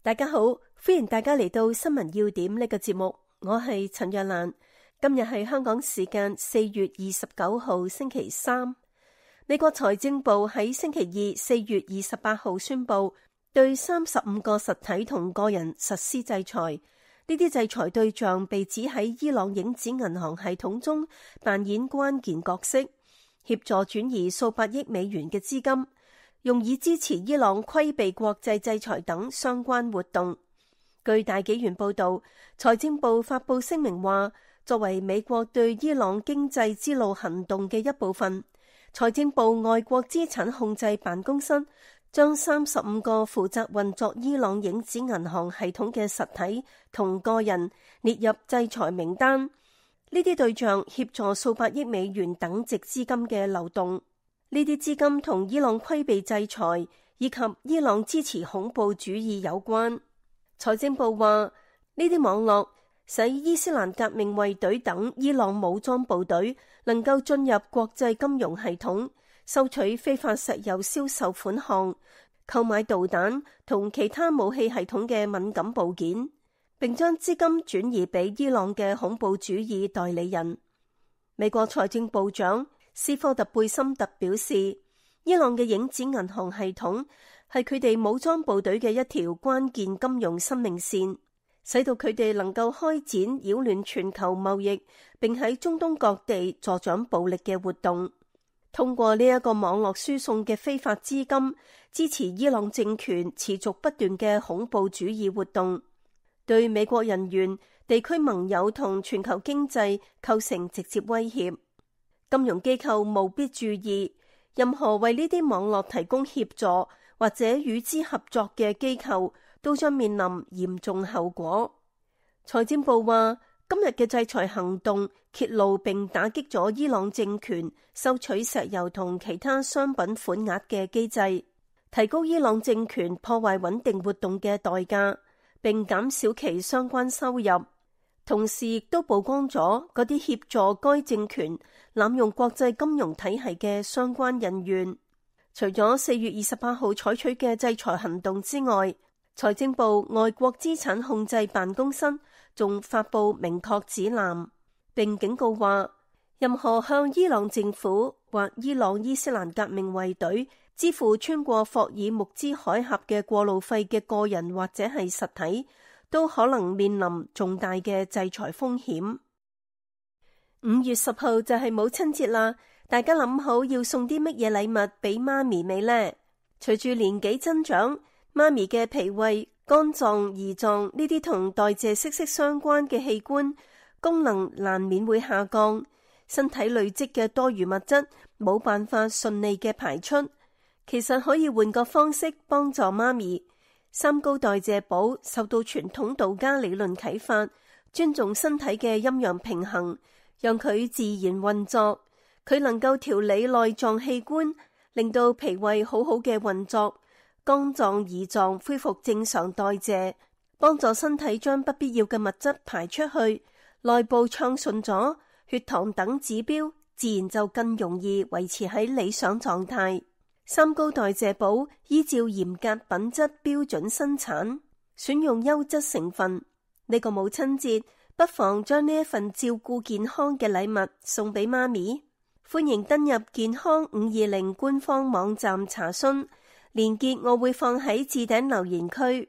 大家好，歡迎大家嚟到新聞要點呢個節目，我係陳若蘭。今日係香港時間4月29號星期三。美國財政部喺星期二4月28號宣布，對35個實體同個人實施制裁。呢啲制裁對象被指喺伊朗影子銀行系統中扮演關鍵角色，協助轉移數百億美元嘅資金，用以支持伊朗規避國際制裁等相關活動。據大紀元報導，財政部發布聲明話，作為美國對伊朗經濟之路行動嘅一部分，財政部外國資產控制辦公室將35個負責運作伊朗影子銀行系統嘅實體同個人列入制裁名單。呢啲對象協助數百億美元等值資金嘅流動。呢啲資金同伊朗規避制裁以及伊朗支持恐怖主義有關。財政部話，呢啲網絡使伊斯蘭革命衛隊等伊朗武裝部隊能夠進入國際金融系統，收取非法石油銷售款項，購買導彈同其他武器系統嘅敏感部件，並將資金轉移俾伊朗嘅恐怖主義代理人。美國財政部長斯科特貝森特表示，伊朗嘅影子銀行系統係佢哋武裝部隊嘅一條關鍵金融生命線，使到佢哋能夠開展擾亂全球貿易，並喺中東各地助長暴力嘅活動。通過呢一個網絡輸送嘅非法資金，支持伊朗政權持續不斷嘅恐怖主義活動，對美國人員、地區盟友同全球經濟構成直接威脅。金融機構務必注意，任何為呢啲網絡提供協助或者與之合作嘅機構都將面臨嚴重後果。財政部話，今日嘅制裁行動揭露並打擊咗伊朗政權收取石油同其他商品款額嘅機制，提高伊朗政權破壞穩定活動嘅代價，並減少其相關收入。同時亦都曝光咗嗰啲協助該政權濫用國際金融體系嘅相關人員。除咗4月28號採取嘅制裁行動之外，財政部外國資產控制辦公室仲發布明確指南，並警告話，任何向伊朗政府或伊朗伊斯蘭革命衛隊支付穿過霍爾木茲海峽嘅過路費嘅個人或者係實體，都可能面臨重大嘅制裁風險。5月10號就係母親節啦，大家諗好要送啲乜嘢禮物俾媽咪未呢？隨住年紀增長，媽咪嘅脾胃、肝臟、胰臟呢啲同代謝息息相關嘅器官功能難免會下降，身體累積嘅多餘物質冇辦法順利嘅排出。其實可以換個方式幫助媽咪。三高代謝寶受到傳統道家理論啟發，尊重身體嘅陰陽平衡，讓佢自然運作。佢能夠調理內臟器官，令到脾胃好好嘅運作，肝臟、胰臟恢復正常代謝，幫助身體將不必要嘅物質排出去，內部暢順咗，血糖等指標自然就更容易維持喺理想狀態。三高代謝寶依照嚴格品質標準生產，選用優質成分。呢個母親節，不妨將呢一份照顧健康嘅禮物送俾媽咪。歡迎登入健康520官方網站查詢，連結我會放喺置頂留言區。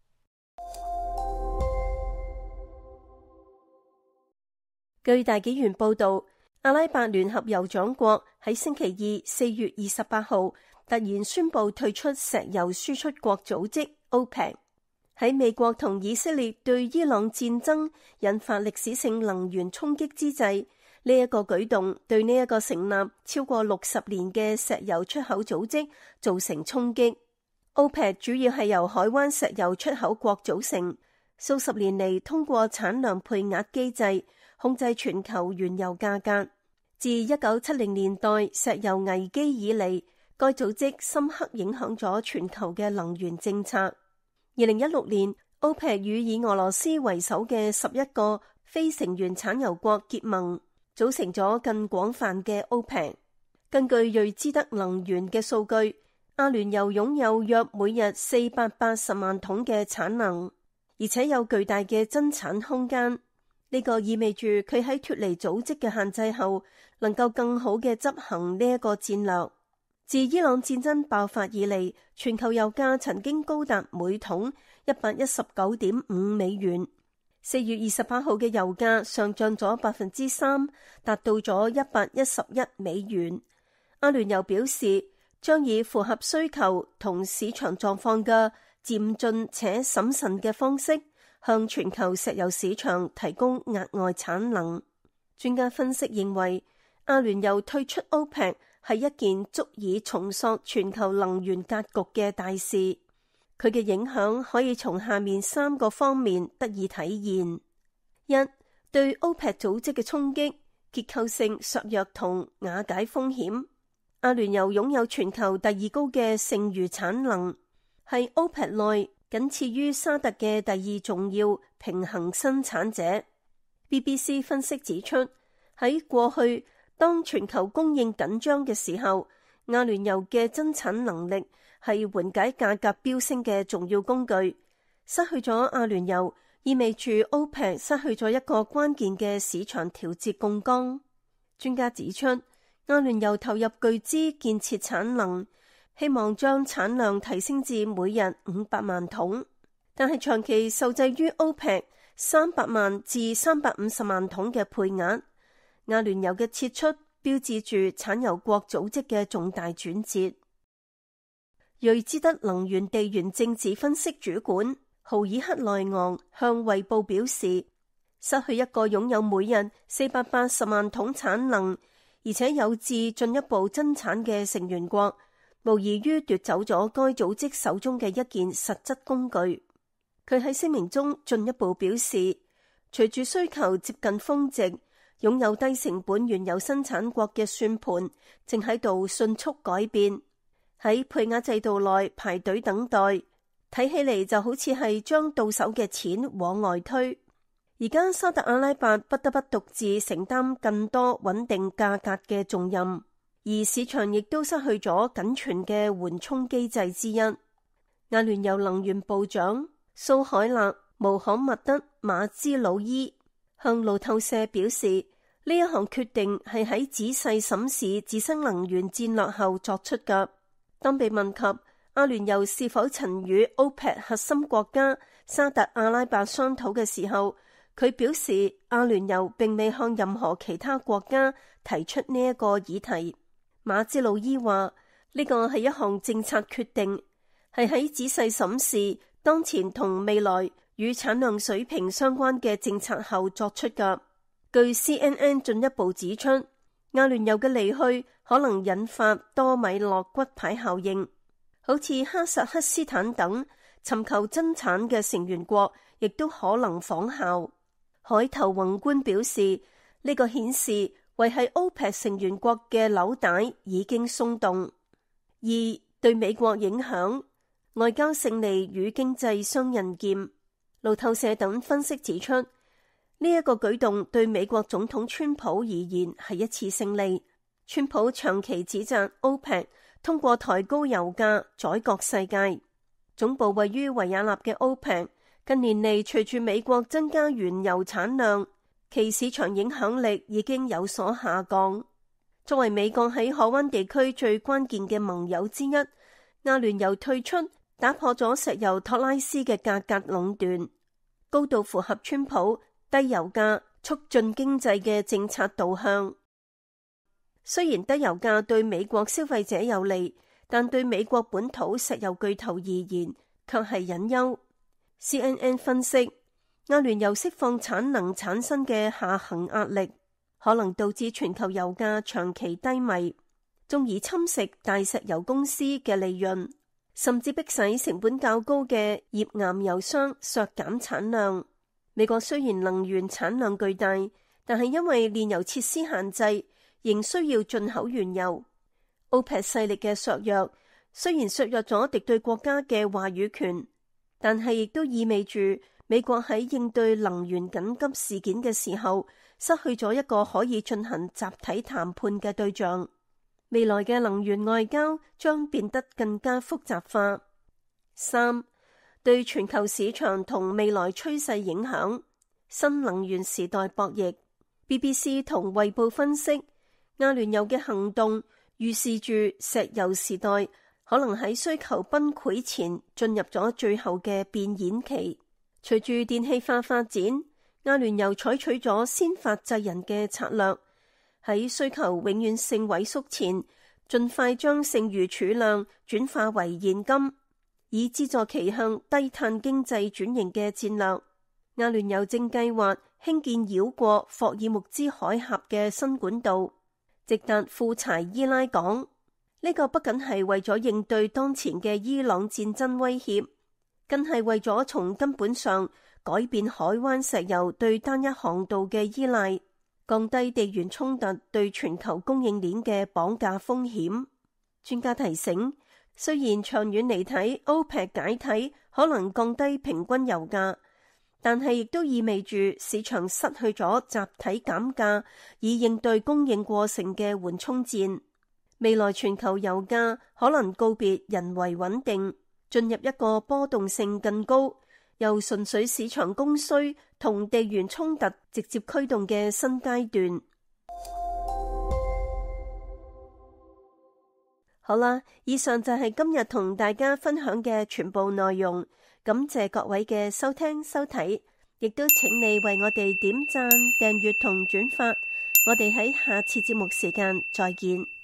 據大紀元報道，阿拉伯聯合酋長國喺星期二4月28號突然宣布退出石油輸出國組織 OPEC。喺美國同以色列對伊朗戰爭引發歷史性能源衝擊之際，呢一個舉動對呢一個成立超過60年嘅石油出口組織造成衝擊。OPEC 主要係由海灣石油出口國組成，數十年嚟通過產量配額機制控制全球原油價格。自1970年代石油危機以嚟，該組織深刻影響咗全球嘅能源政策。2016年，OPEC 與以俄羅斯為首嘅11個非成員產油國結盟，組成咗更廣泛嘅 OPEC。根據瑞茲德能源嘅數據， 阿聯酋擁有約每日480萬桶嘅產能，而且有巨大嘅增產空間。呢個意味住佢喺脫離組織嘅限制後，能夠更好嘅執行呢一個戰略。自伊朗戰爭爆發以嚟，全球油價曾經高達每桶119.5美元。4月28號嘅油價上漲咗3%，達到咗111美元。阿聯酋表示，將以符合需求同市場狀況嘅漸進且審慎嘅方式，向全球石油市場提供額外產能。專家分析認為，阿聯酋退出 OPEC 係一件足以重塑全球能源格局嘅大事。佢嘅影響可以從下面3個方面得以體現：一、對 OPEC 組織嘅衝擊、結構性削弱同瓦解風險。阿聯酋擁有全球第2高嘅剩餘產能，係 OPEC 內僅次於沙特嘅第2重要平衡生產者。BBC 分析指出，喺過去當全球供應緊張嘅時候，阿聯酋嘅增產能力係緩解價格飆升嘅重要工具。失去咗阿聯酋，意味住 OPEC 失去咗一個關鍵嘅市場調節槓桿。專家指出，阿聯酋投入巨資建設產能，希望將產量提升至每日500萬桶，但係長期受制於 OPEC 300萬至350萬桶嘅配額。阿聯酋嘅撤出標誌住產油國組織嘅重大轉折。瑞茲德能源地緣政治分析主管豪爾克內昂向衛報表示，失去一個擁有每日480萬桶產能，而且有志進一步增產嘅成員國，無異於奪走咗該組織手中嘅一件實質工具。佢喺聲明中進一步表示，隨住需求接近峰值，擁有低成本原油生產國嘅算盤正喺度迅速改變。喺配額制度內排隊等待，睇起嚟就好似係將到手嘅錢往外推。而家沙特阿拉伯不得不獨自承擔更多穩定價格嘅重任，而市場亦都失去咗僅存嘅緩衝機制之一。阿聯酋能源部長蘇海勒穆罕默德馬茲魯伊向路透社表示，呢一項決定係喺仔細審視自身能源戰略後作出嘅。當被問及阿聯酋是否曾與 OPEC 核心國家沙特阿拉伯商討嘅時候，佢表示阿聯酋並未向任何其他國家提出呢一個議題。馬茲魯伊話，呢個係一項政策決定，係喺仔細審視當前同未來與產量水平相關嘅政策後作出嘅。據 CNN 進一步指出，阿聯酋嘅離去可能引發多米諾骨牌效應，好似哈薩克斯坦等尋求增產嘅成員國亦都可能仿效。海頭宏觀表示，呢個顯示維繫 OPEC 成員國嘅紐帶已經鬆動。二、對美國影響，外交勝利與經濟雙刃劍。路透社等分析指出，呢一個舉動對美國總統川普而言係一次勝利。川普長期指責 OPEC 通過抬高油價宰割世界。總部位於維也納嘅 OPEC近年嚟，隨住美國增加原油產量，其市場影響力已經有所下降。作為美國喺海灣地區最關鍵嘅盟友之一，阿聯酋退出打破咗石油托拉斯嘅價格壟斷，高度符合川普低油價促進經濟嘅政策導向。雖然低油價對美國消費者有利，但對美國本土石油巨頭而言卻係隱憂。CNN 分析，阿聯酋釋放產能產生嘅下行壓力，可能導致全球油價長期低迷，仲而侵蝕大石油公司嘅利潤，甚至迫使成本較高嘅頁岩油商削減產量。美國雖然能源產量巨大，但係因為煉油設施限制，仍需要進口原油。OPEC 勢力嘅削弱，雖然削弱咗敵對國家嘅話語權，但係亦都意味住美國喺應對能源緊急事件嘅時候，失去咗一個可以進行集體談判嘅對象。 未來嘅能源外交將變得更加複雜化。3. 對全球市場同未來趨勢影響，新能源時代博弈。BBC 同衛報分析，阿聯酋嘅行動預示住石油時代可能喺需求崩潰前進入咗最後嘅變演期。隨住電氣化發展，阿聯酋採取咗先發制人嘅策略，喺需求永遠性萎縮前，盡快將剩餘儲量轉化為現金，以資助其向低碳經濟轉型嘅戰略。阿聯酋正計劃興建繞過霍爾木茲海峽嘅新管道，直達庫柴伊拉港。呢個不僅係為咗應對當前嘅伊朗戰爭威脅，更係為咗從根本上改變海灣石油對單一航道嘅依賴，降低地緣衝突對全球供應鏈嘅綁架風險。專家提醒，雖然長遠嚟睇，OPEC 解體可能降低平均油價，但係亦都意味住市場失去咗集體減價以應對供應過剩嘅緩衝戰。未來全球油價可能告別人為穩定，進入一個波動性更高，由純粹市場供需同地緣衝突直接驅動嘅新階段。好啦，以上就係今日同大家分享嘅全部內容，感謝各位嘅收聽收睇，亦都請你為我哋點讚、訂閱同轉發，我哋喺下次節目時間再見。